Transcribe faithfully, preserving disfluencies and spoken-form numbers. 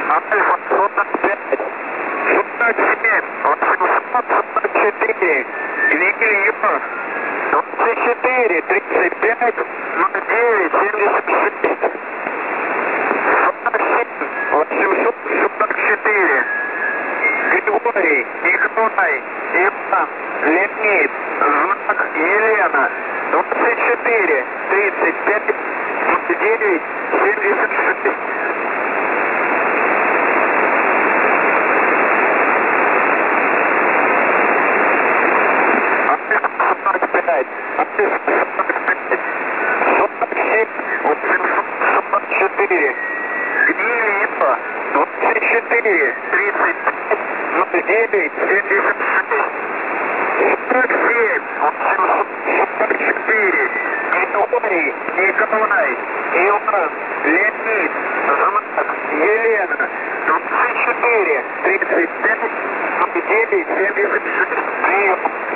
Альфа сорок пять, сорок семь, восемьсот сорок четыре, Вильё, двадцать четыре, тридцать пять, ноль девять, семьдесят шесть, сорок семь, восемьсот сорок четыре, Григорий, Николай, Иван, Леонид, знак Елена, двадцать четыре, тридцать пять, ноль девять, семьдесят шесть. сорок пять, сорок пять, сорок семь, восемьсот сорок четыре, Гнилипа, двадцать четыре, тридцать пять, ноль девять, семьдесят шесть, сорок семь, восемьсот сорок четыре, Григорий, Николай, Иван, Леонид, знак Елена, двадцать четыре, тридцать пять, ноль девять, семьдесят шесть, прием.